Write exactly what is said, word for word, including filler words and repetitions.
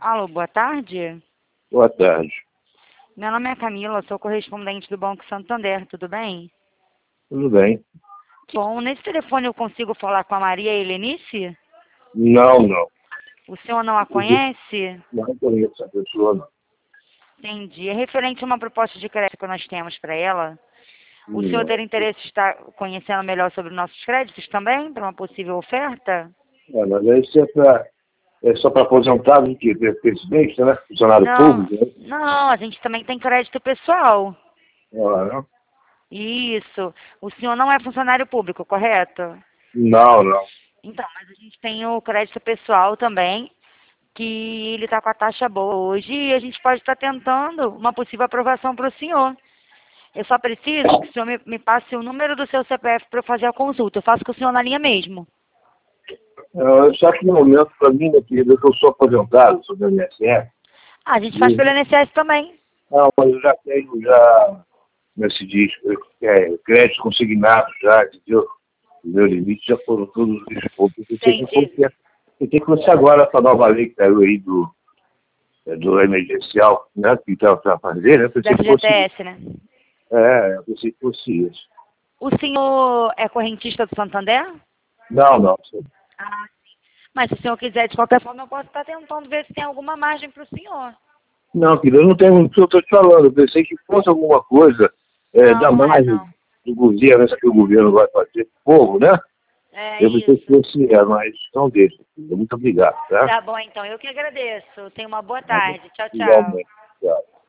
Alô, boa tarde. Boa tarde. Meu nome é Camila, sou correspondente do Banco Santander, tudo bem? Tudo bem? Bom, nesse telefone eu consigo falar com a Maria Helenice? Não, não. O senhor não a conhece? Não conheço a pessoa, não. Entendi. É referente a uma proposta de crédito que nós temos para ela. O senhor Não. ter interesse em estar conhecendo melhor sobre nossos créditos também, para uma possível oferta? É, mas isso é, pra, é só para aposentado que é presidente, né? Funcionário Não, público, né? não, a gente também tem crédito pessoal. Ah, não? Isso. O senhor não é funcionário público, correto? Não, não. Então, mas a gente tem o crédito pessoal também, que ele está com a taxa boa hoje e a gente pode estar tentando uma possível aprovação para o senhor. Eu só preciso que o senhor me, me passe o número do seu C P F para eu fazer a consulta. Eu faço com o senhor na linha mesmo. É, só que no momento, para mim, minha querida, que eu sou aposentado, sou do I N S S. Ah, a gente faz pelo I N S S também. Não, mas eu já tenho, já, como é que se diz, é, crédito consignado já, entendeu? O meu limite já foram todos os pontos. Eu tenho que Entendi. conhecer, eu tenho que conhecer agora essa nova lei que saiu aí do, é, do emergencial, né? Que está para fazer, né? Eu Da pensei que fosse, F G T S, né? é, eu pensei que fosse isso. O senhor é correntista do Santander? Não, não. Ah, mas se o senhor quiser, de qualquer forma, eu posso estar tentando ver se tem alguma margem para o senhor. Não, querido, eu não tenho o que eu estou te falando. Eu pensei que fosse alguma coisa é, Não, da não é margem não. do governo, essa que o governo vai fazer com o povo, né? É Eu pensei que isso. fosse, é, mas não deixa. Muito obrigado, tá? Tá bom, então. Eu que agradeço. Tenha uma boa Nada. tarde. Tchau, tchau. Igualmente. Tchau.